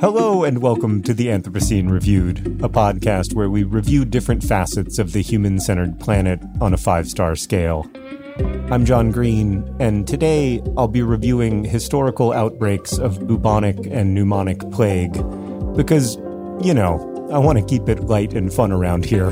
Hello and welcome to the Anthropocene Reviewed, a podcast where we review different facets of the human-centered planet on a 5-star scale. I'm John Green, and today I'll be reviewing historical outbreaks of bubonic and pneumonic plague, because, you know, I want to keep it light and fun around here.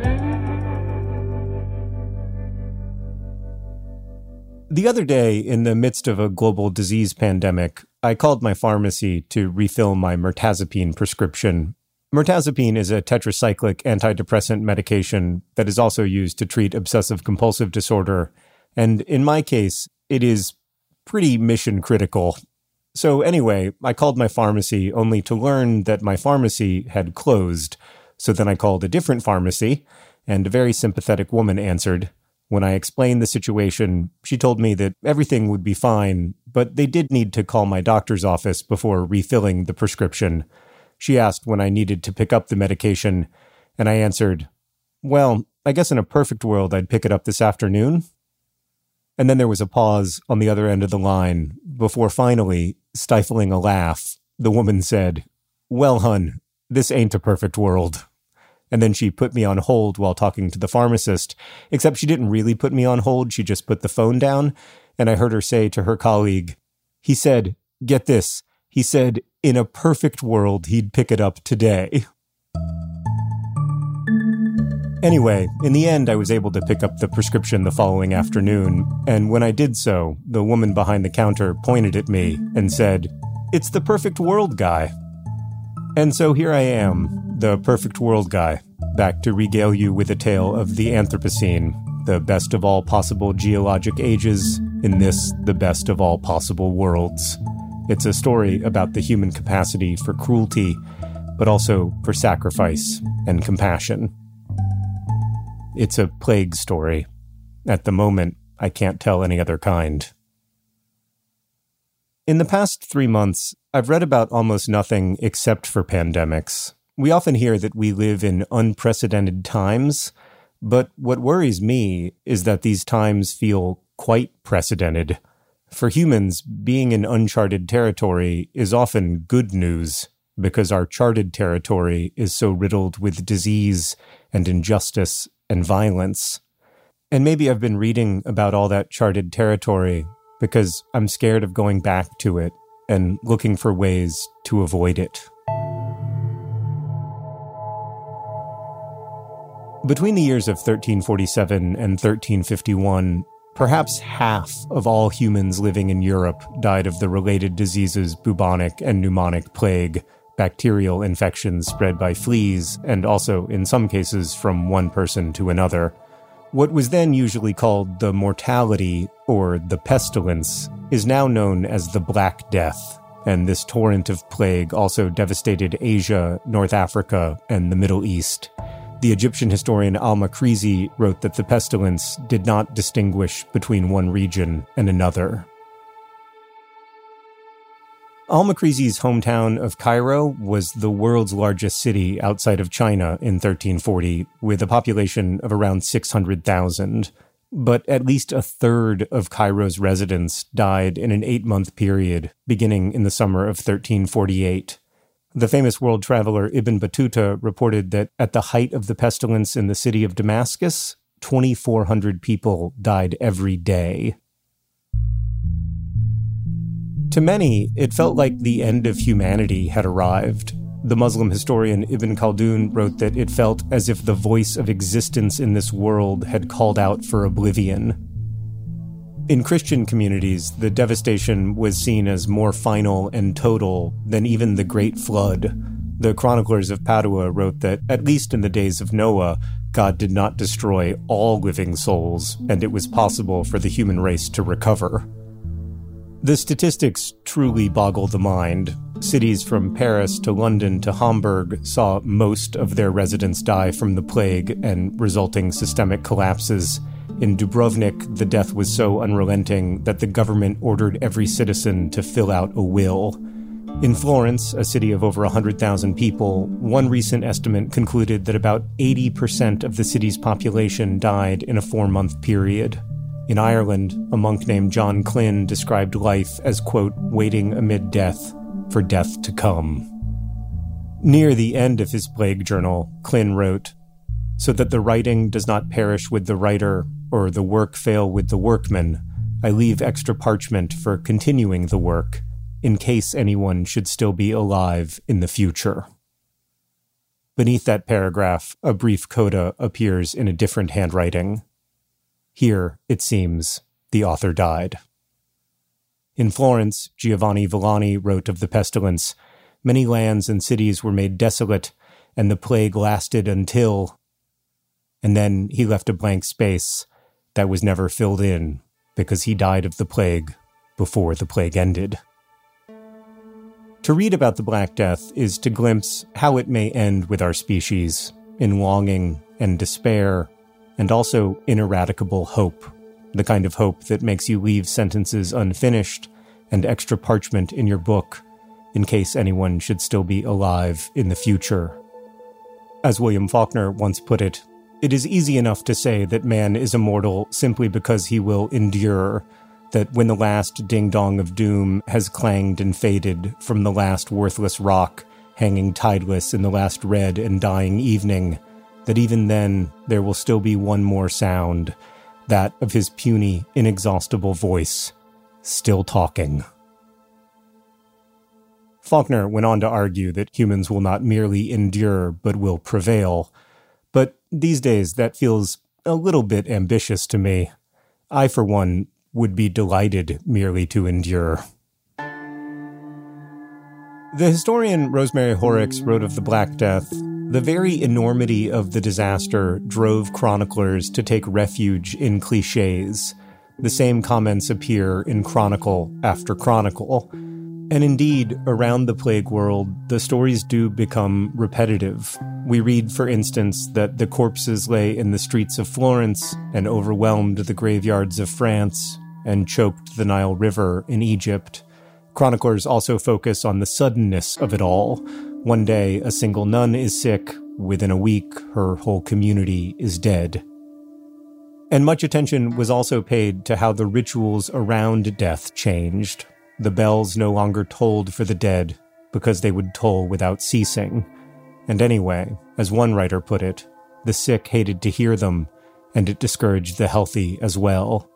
The other day, in the midst of a global disease pandemic, I called my pharmacy to refill my mirtazapine prescription. Mirtazapine is a tetracyclic antidepressant medication that is also used to treat obsessive-compulsive disorder, and in my case, it is pretty mission-critical. So anyway, I called my pharmacy only to learn that my pharmacy had closed. So then I called a different pharmacy, and a very sympathetic woman answered. When I explained the situation, she told me that everything would be fine, but they did need to call my doctor's office before refilling the prescription. She asked when I needed to pick up the medication, and I answered, well, I guess in a perfect world I'd pick it up this afternoon. And then there was a pause on the other end of the line before finally, stifling a laugh, the woman said, well, hun, this ain't a perfect world. And then she put me on hold while talking to the pharmacist, except she didn't really put me on hold, she just put the phone down, and I heard her say to her colleague, he said, get this, he said, in a perfect world, he'd pick it up today. Anyway, in the end, I was able to pick up the prescription the following afternoon, and when I did so, the woman behind the counter pointed at me and said, it's the perfect world guy. And so here I am, the perfect world guy, back to regale you with a tale of the Anthropocene, the best of all possible geologic ages, in this, the best of all possible worlds. It's a story about the human capacity for cruelty, but also for sacrifice and compassion. It's a plague story. At the moment, I can't tell any other kind. In the past 3 months, I've read about almost nothing except for pandemics. We often hear that we live in unprecedented times, but what worries me is that these times feel quite precedented. For humans, being in uncharted territory is often good news, because our charted territory is so riddled with disease and injustice and violence. And maybe I've been reading about all that charted territory because I'm scared of going back to it and looking for ways to avoid it. Between the years of 1347 and 1351, perhaps half of all humans living in Europe died of the related diseases bubonic and pneumonic plague, bacterial infections spread by fleas, and also, in some cases, from one person to another. What was then usually called the mortality, or the pestilence, is now known as the Black Death, and this torrent of plague also devastated Asia, North Africa, and the Middle East. The Egyptian historian al-Makrizi wrote that the pestilence did not distinguish between one region and another. Al-Makrizi's hometown of Cairo was the world's largest city outside of China in 1340, with a population of around 600,000. But at least a third of Cairo's residents died in an 8-month period, beginning in the summer of 1348. The famous world traveler Ibn Battuta reported that at the height of the pestilence in the city of Damascus, 2,400 people died every day. To many, it felt like the end of humanity had arrived. The Muslim historian Ibn Khaldun wrote that it felt as if the voice of existence in this world had called out for oblivion. In Christian communities, the devastation was seen as more final and total than even the Great Flood. The chroniclers of Padua wrote that, at least in the days of Noah, God did not destroy all living souls, and it was possible for the human race to recover. The statistics truly boggle the mind. Cities from Paris to London to Hamburg saw most of their residents die from the plague and resulting systemic collapses. In Dubrovnik, the death was so unrelenting that the government ordered every citizen to fill out a will. In Florence, a city of over 100,000 people, one recent estimate concluded that about 80% of the city's population died in a 4-month period. In Ireland, a monk named John Klyn described life as, quote, waiting amid death for death to come. Near the end of his plague journal, Klin wrote, "So that the writing does not perish with the writer, or the work fail with the workman, I leave extra parchment for continuing the work, in case anyone should still be alive in the future." Beneath that paragraph, a brief coda appears in a different handwriting. Here, it seems, the author died. In Florence, Giovanni Villani wrote of the pestilence, "Many lands and cities were made desolate, and the plague lasted until..." And then he left a blank space that was never filled in because he died of the plague before the plague ended. To read about the Black Death is to glimpse how it may end with our species, in longing and despair, and also ineradicable hope, the kind of hope that makes you leave sentences unfinished and extra parchment in your book, in case anyone should still be alive in the future. As William Faulkner once put it, "It is easy enough to say that man is immortal simply because he will endure, that when the last ding-dong of doom has clanged and faded from the last worthless rock hanging tideless in the last red and dying evening, that even then there will still be one more sound, that of his puny, inexhaustible voice, still talking." Faulkner went on to argue that humans will not merely endure, but will prevail. But these days, that feels a little bit ambitious to me. I, for one, would be delighted merely to endure. The historian Rosemary Horrocks wrote of the Black Death, "The very enormity of the disaster drove chroniclers to take refuge in cliches. The same comments appear in chronicle after chronicle. And indeed, around the plague world, the stories do become repetitive. We read, for instance, that the corpses lay in the streets of Florence and overwhelmed the graveyards of France and choked the Nile River in Egypt. Chroniclers also focus on the suddenness of it all. One day, a single nun is sick. Within a week, her whole community is dead." And much attention was also paid to how the rituals around death changed. The bells no longer tolled for the dead because they would toll without ceasing. And anyway, as one writer put it, the sick hated to hear them, and it discouraged the healthy as well.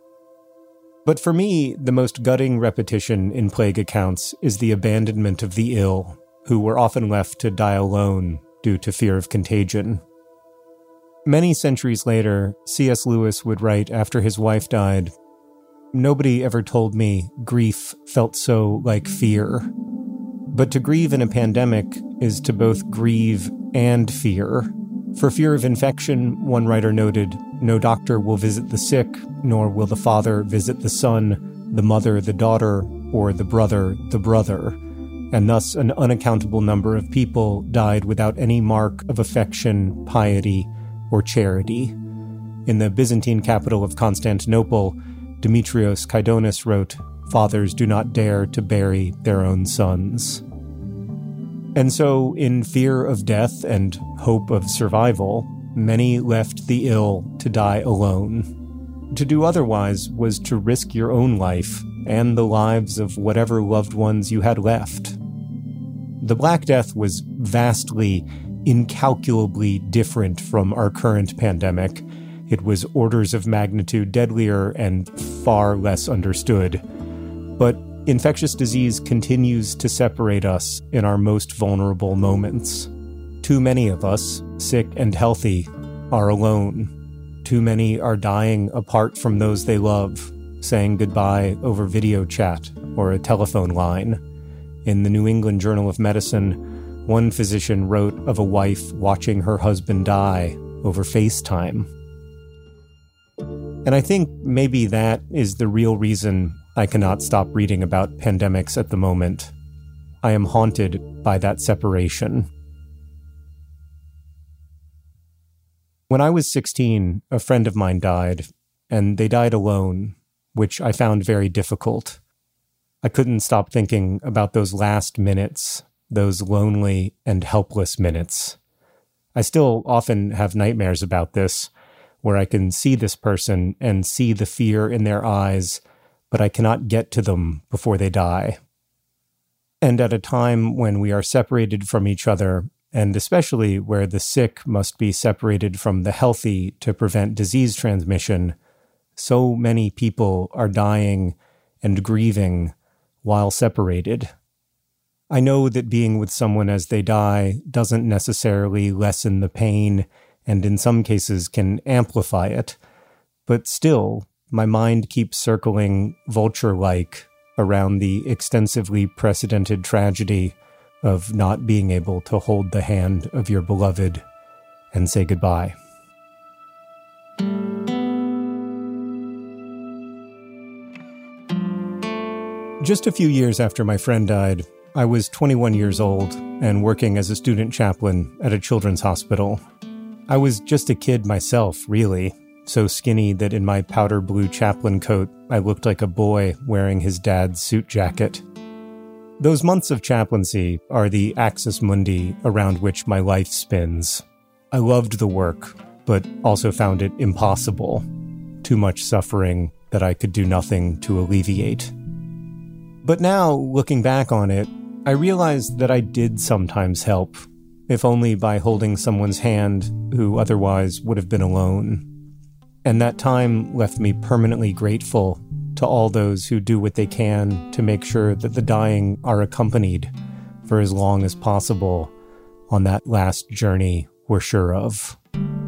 But for me, the most gutting repetition in plague accounts is the abandonment of the ill, who were often left to die alone due to fear of contagion. Many centuries later, C.S. Lewis would write after his wife died, "Nobody ever told me grief felt so like fear. But to grieve in a pandemic is to both grieve and fear. For fear of infection," one writer noted, "no doctor will visit the sick, nor will the father visit the son, the mother the daughter, or the brother the brother. And thus an unaccountable number of people died without any mark of affection, piety, or charity." In the Byzantine capital of Constantinople, Demetrios Kydonis wrote, "Fathers do not dare to bury their own sons." And so, in fear of death and hope of survival, many left the ill to die alone. To do otherwise was to risk your own life and the lives of whatever loved ones you had left. The Black Death was vastly, incalculably different from our current pandemic. It was orders of magnitude deadlier and far less understood. But infectious disease continues to separate us in our most vulnerable moments. Too many of us, sick and healthy, are alone. Too many are dying apart from those they love, saying goodbye over video chat or a telephone line. In the New England Journal of Medicine, one physician wrote of a wife watching her husband die over FaceTime. And I think maybe that is the real reason I cannot stop reading about pandemics at the moment. I am haunted by that separation. When I was 16, a friend of mine died, and they died alone, which I found very difficult. I couldn't stop thinking about those last minutes, those lonely and helpless minutes. I still often have nightmares about this, where I can see this person and see the fear in their eyes, but I cannot get to them before they die. And at a time when we are separated from each other, and especially where the sick must be separated from the healthy to prevent disease transmission, so many people are dying and grieving while separated. I know that being with someone as they die doesn't necessarily lessen the pain, and in some cases can amplify it, but still, my mind keeps circling vulture-like around the extensively precedented tragedy of not being able to hold the hand of your beloved and say goodbye. Just a few years after my friend died, I was 21 years old and working as a student chaplain at a children's hospital. I was just a kid myself, really, so skinny that in my powder blue chaplain coat, I looked like a boy wearing his dad's suit jacket. Those months of chaplaincy are the axis mundi around which my life spins. I loved the work, but also found it impossible. Too much suffering that I could do nothing to alleviate. But now, looking back on it, I realized that I did sometimes help, if only by holding someone's hand who otherwise would have been alone. And that time left me permanently grateful to all those who do what they can to make sure that the dying are accompanied for as long as possible on that last journey we're sure of.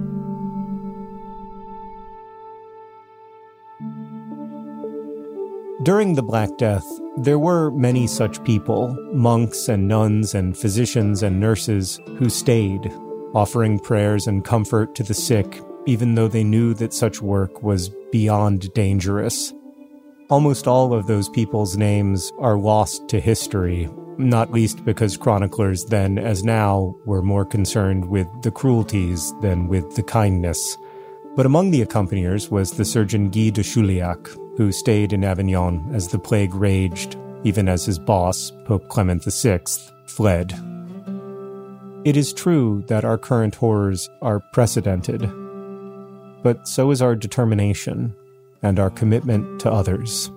During the Black Death, there were many such people, monks and nuns and physicians and nurses, who stayed, offering prayers and comfort to the sick, even though they knew that such work was beyond dangerous. Almost all of those people's names are lost to history, not least because chroniclers then, as now, were more concerned with the cruelties than with the kindness. But among the accompaniers was the surgeon Guy de Chauliac, who stayed in Avignon as the plague raged, even as his boss, Pope Clement VI, fled. It is true that our current horrors are precedented, but so is our determination and our commitment to others.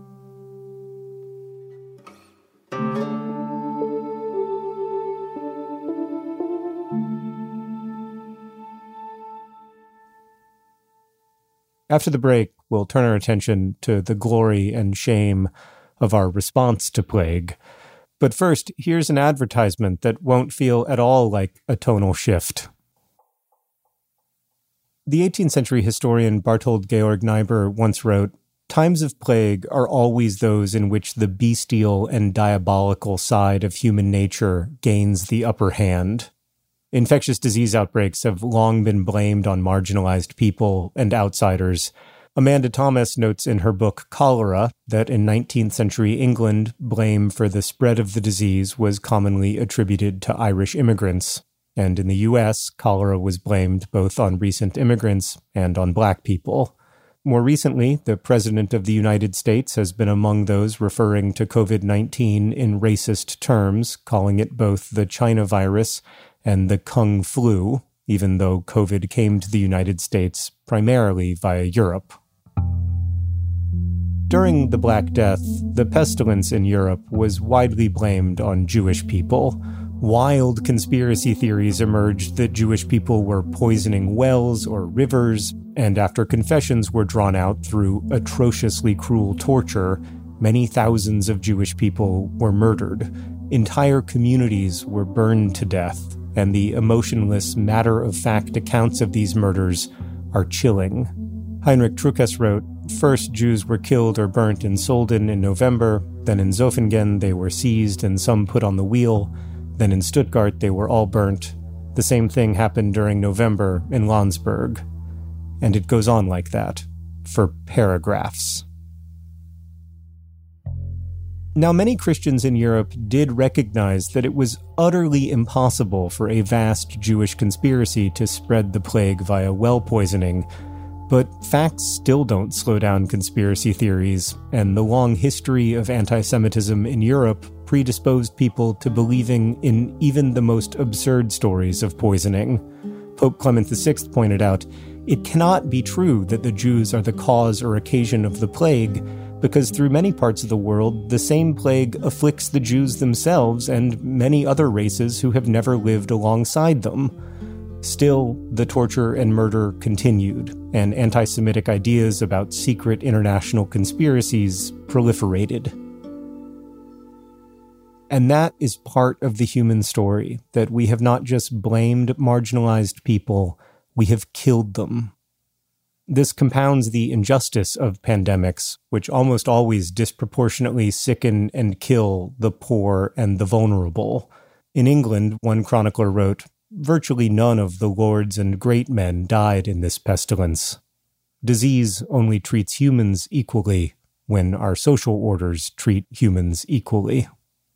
After the break, we'll turn our attention to the glory and shame of our response to plague. But first, here's an advertisement that won't feel at all like a tonal shift. The 18th century historian Barthold Georg Niebuhr once wrote, "Times of plague are always those in which the bestial and diabolical side of human nature gains the upper hand. Infectious disease outbreaks have long been blamed on marginalized people and outsiders. Amanda Thomas notes in her book Cholera that in 19th century England, blame for the spread of the disease was commonly attributed to Irish immigrants. And in the U.S., cholera was blamed both on recent immigrants and on Black people. More recently, the President of the United States has been among those referring to COVID-19 in racist terms, calling it both the China virus and the Kung flu, even though COVID came to the United States primarily via Europe. During the Black Death, the pestilence in Europe was widely blamed on Jewish people. Wild conspiracy theories emerged that Jewish people were poisoning wells or rivers, and after confessions were drawn out through atrociously cruel torture, many thousands of Jewish people were murdered. Entire communities were burned to death, and the emotionless, matter-of-fact accounts of these murders are chilling. Heinrich Truckes wrote, "First, Jews were killed or burnt in Soldin in November, then in Zofingen they were seized and some put on the wheel, then in Stuttgart they were all burnt. The same thing happened during November in Landsberg." And it goes on like that, for paragraphs. Now, many Christians in Europe did recognize that it was utterly impossible for a vast Jewish conspiracy to spread the plague via well poisoning, but facts still don't slow down conspiracy theories, and the long history of anti-Semitism in Europe predisposed people to believing in even the most absurd stories of poisoning. Pope Clement VI pointed out, "It cannot be true that the Jews are the cause or occasion of the plague. because through many parts of the world, the same plague afflicts the Jews themselves and many other races who have never lived alongside them. Still, the torture and murder continued, and anti-Semitic ideas about secret international conspiracies proliferated. And that is part of the human story, that we have not just blamed marginalized people, we have killed them. This compounds the injustice of pandemics, which almost always disproportionately sicken and kill the poor and the vulnerable. In England, one chronicler wrote, "Virtually none of the lords and great men died in this pestilence. Disease only treats humans equally when our social orders treat humans equally."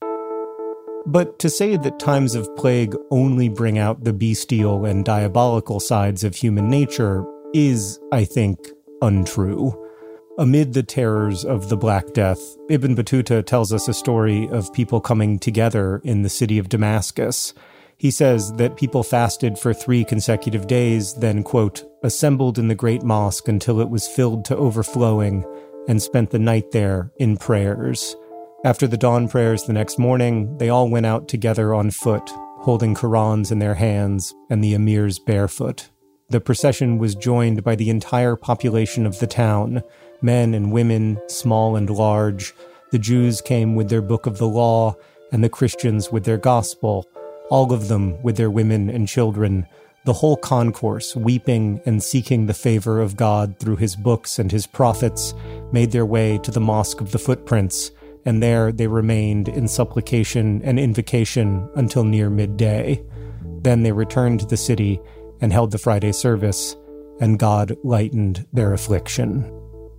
But to say that times of plague only bring out the bestial and diabolical sides of human nature is, I think, untrue. Amid the terrors of the Black Death, Ibn Battuta tells us a story of people coming together in the city of Damascus. He says that people fasted for 3 consecutive days, then, quote, assembled in the great mosque until it was filled to overflowing, and spent the night there in prayers. After the dawn prayers the next morning, they all went out together on foot, holding Qurans in their hands and the emirs barefoot. The procession was joined by the entire population of the town, men and women, small and large. The Jews came with their book of the law, and the Christians with their gospel, all of them with their women and children, the whole concourse, weeping and seeking the favor of God through his books and his prophets, made their way to the Mosque of the Footprints, and there they remained in supplication and invocation until near midday. Then they returned to the city and held the Friday service, and God lightened their affliction.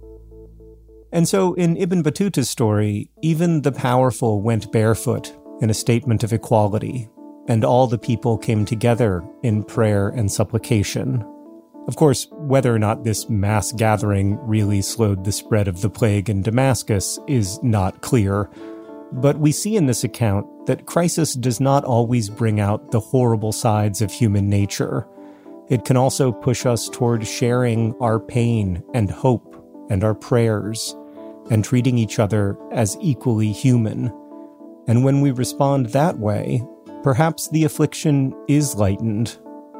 And so in Ibn Battuta's story, even the powerful went barefoot in a statement of equality, and all the people came together in prayer and supplication. Of course, whether or not this mass gathering really slowed the spread of the plague in Damascus is not clear, but we see in this account that crisis does not always bring out the horrible sides of human nature. It can also push us toward sharing our pain and hope and our prayers, and treating each other as equally human. And when we respond that way, perhaps the affliction is lightened.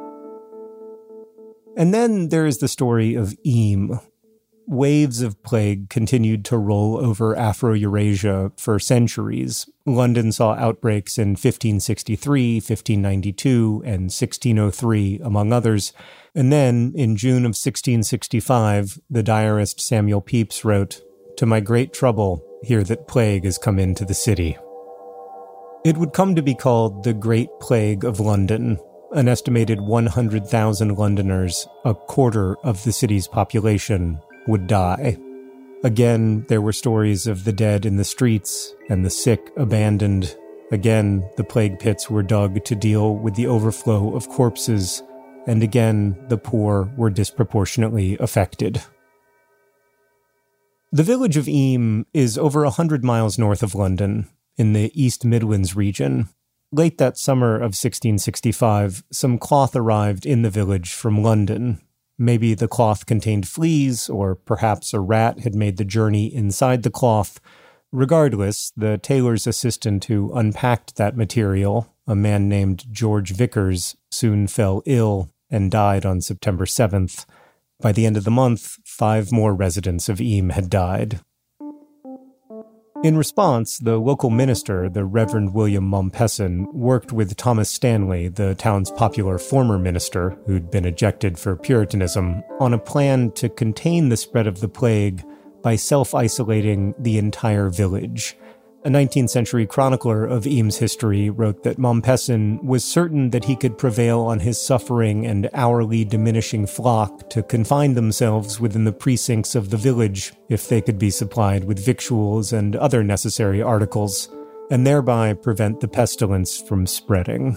And then there is the story of Eem. Waves of plague continued to roll over Afro-Eurasia for centuries. London saw outbreaks in 1563, 1592, and 1603, among others. And then, in June of 1665, the diarist Samuel Pepys wrote, "To my great trouble, hear that plague has come into the city." It would come to be called the Great Plague of London. An estimated 100,000 Londoners, a quarter of the city's population, would die. Again, there were stories of the dead in the streets and the sick abandoned. Again, the plague pits were dug to deal with the overflow of corpses. And again, the poor were disproportionately affected. The village of Eem is over 100 miles north of London, in the East Midlands region. Late that summer of 1665, some cloth arrived in the village from London. Maybe the cloth contained fleas, or perhaps a rat had made the journey inside the cloth. Regardless, the tailor's assistant who unpacked that material, a man named George Vickers, soon fell ill and died on September 7th. By the end of the month, 5 more residents of Eem had died. In response, the local minister, the Reverend William Mompesson, worked with Thomas Stanley, the town's popular former minister, who'd been ejected for Puritanism, on a plan to contain the spread of the plague by self-isolating the entire village. A 19th century chronicler of Eam's history wrote that Mompesson was certain that he could prevail on his suffering and hourly diminishing flock to confine themselves within the precincts of the village if they could be supplied with victuals and other necessary articles, and thereby prevent the pestilence from spreading.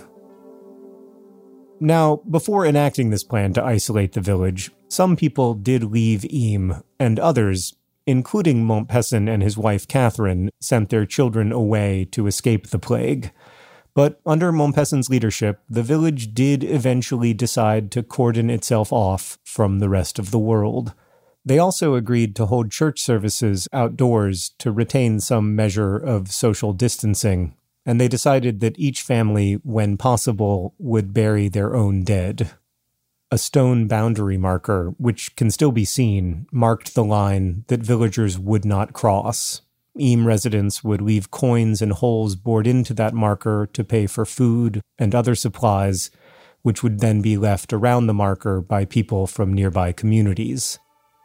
Now, before enacting this plan to isolate the village, some people did leave Eam, and others, including Mompesson and his wife Catherine, sent their children away to escape the plague. But under Mompesson's leadership, the village did eventually decide to cordon itself off from the rest of the world. They also agreed to hold church services outdoors to retain some measure of social distancing, and they decided that each family, when possible, would bury their own dead. A stone boundary marker, which can still be seen, marked the line that villagers would not cross. Eyam residents would leave coins and holes bored into that marker to pay for food and other supplies, which would then be left around the marker by people from nearby communities.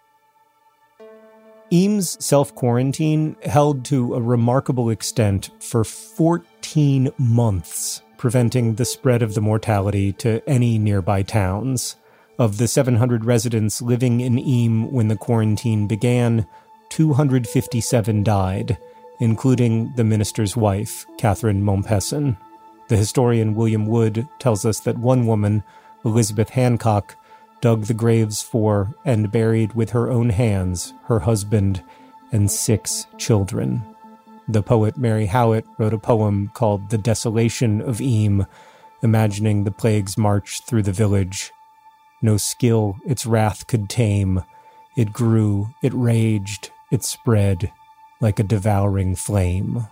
Eyam's self-quarantine held to a remarkable extent for 14 months, preventing the spread of the mortality to any nearby towns. Of the 700 residents living in Eyam when the quarantine began, 257 died, including the minister's wife, Catherine Mompesson. The historian William Wood tells us that one woman, Elizabeth Hancock, dug the graves for and buried with her own hands her husband and 6 children. The poet Mary Howitt wrote a poem called The Desolation of Eyam, imagining the plague's march through the village. No skill its wrath could tame. It grew, it raged, it spread like a devouring flame.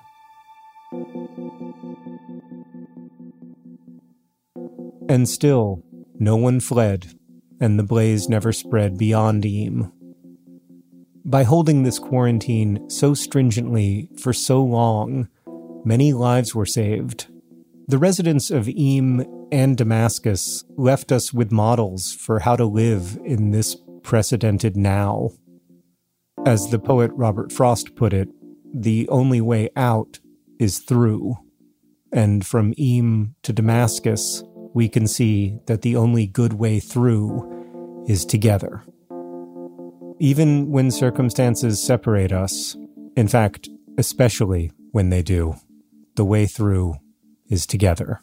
And still, no one fled, and the blaze never spread beyond Eyam. By holding this quarantine so stringently for so long, many lives were saved. The residents of Eyam and Damascus left us with models for how to live in this precedented now. As the poet Robert Frost put it, the only way out is through. And from Eyam to Damascus, we can see that the only good way through is together. Even when circumstances separate us, in fact, especially when they do, the way through is together.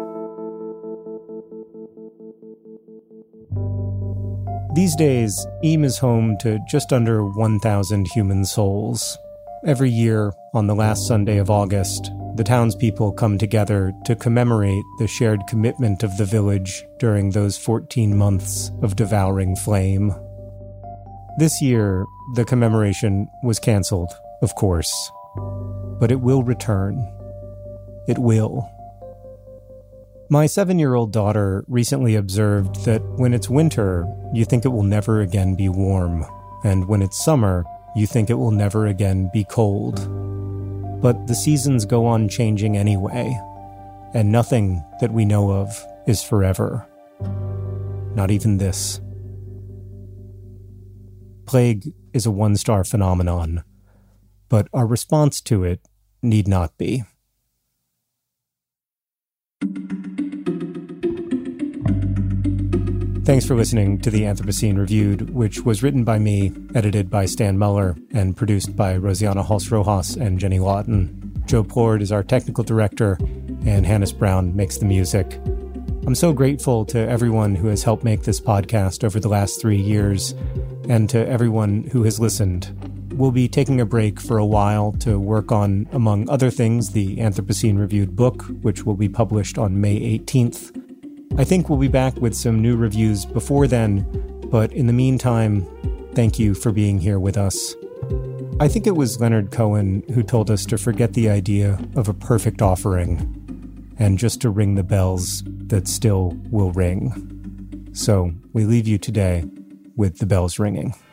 These days, Eyam is home to just under 1,000 human souls. Every year, on the last Sunday of August, the townspeople come together to commemorate the shared commitment of the village during those 14 months of devouring flame. This year, the commemoration was canceled, of course, but it will return. It will. My 7-year-old daughter recently observed that when it's winter, you think it will never again be warm, and when it's summer, you think it will never again be cold. But the seasons go on changing anyway, and nothing that we know of is forever. Not even this. Plague is a one-star phenomenon, but our response to it need not be. Thanks for listening to the Anthropocene Reviewed, which was written by me, edited by Stan Muller, and produced by Rosianna Halse-Rojas and Jenny Lawton. Joe Plord is our technical director, and Hannes Brown makes the music. I'm so grateful to everyone who has helped make this podcast over the last 3 years, and to everyone who has listened. We'll be taking a break for a while to work on, among other things, the Anthropocene Reviewed book, which will be published on May 18th. I think we'll be back with some new reviews before then, but in the meantime, thank you for being here with us. I think it was Leonard Cohen who told us to forget the idea of a perfect offering, and just to ring the bells that still will ring. So we leave you today with the bells ringing.